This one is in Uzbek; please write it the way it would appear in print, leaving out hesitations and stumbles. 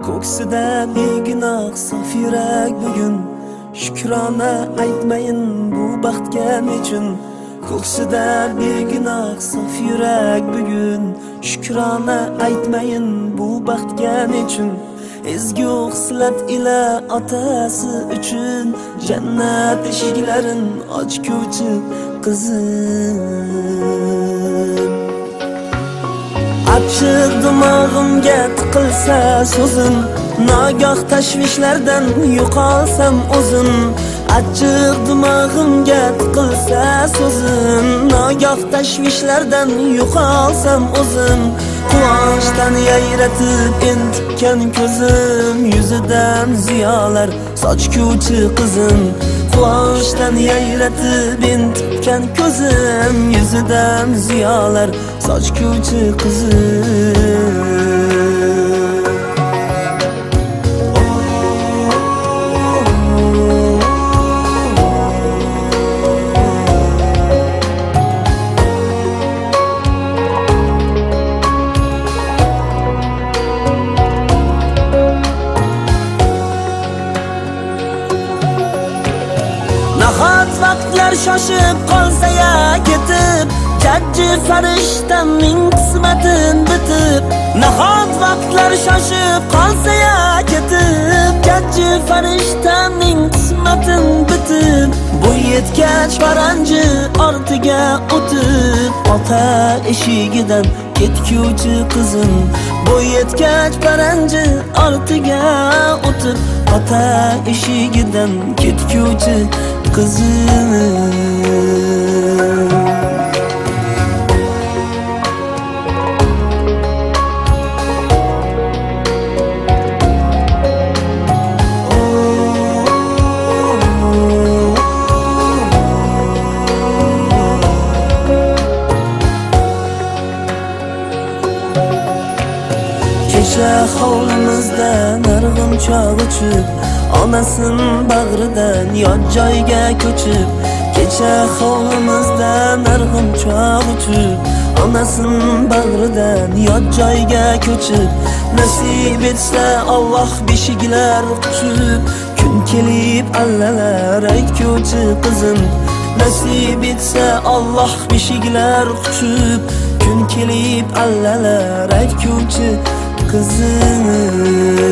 Ko'ksida begunoh sof yurak bugun shukrona aytmayin bu baxtga nechun. Ko'ksida begunoh sof yurak bugun shukrona aytmayin bu baxtga nechun. Ezgu xislat ila otasi uchun jannat eshiklarin ochguvchi qizim. Achchiq dimog'imga tiqilsa so'zim, nagah tashvishlardan yo'qolsam o'zim. Achchiq dimog'imga tiqilsa so'zim, nagah tashvishlardan yo'qolsam o'zim. Quvonchdan yayratib entikkan ko'zim, yuzidan ziyolar sochguvchi qizim. Quvonchdan yayratib entikkan ko'zim, yuzidan ziyolar sochguvchi qizim. Nahot vaqtlar shoshib qolsa ya ketib, jajji farishtamning qismatin bitib. Nahot vaqtlar shoshib qolsa ya ketib, jajji farishtamning qismatin bitib. Bu yetgach faranji ortiga o'tib, ota eshigidan ketguvchi qizim. Bu yetgach faranji ortiga o'tib, ota eshigidan ketguvchi qizim. Kecha hovlimizda narg'unchoq uchib, onasin bag'ridan yot joyga ko'chib. Kecha hovlimizda narg'unchoq uchib, onasin bag'ridan yot joyga ko'chib. Nasib etsa Alloh beshiklar quchib, kun kelib allalar aytguvchi qizim. Nasib etsa Alloh beshiklar quchib, kun kelib allalar aytguvchi qizim.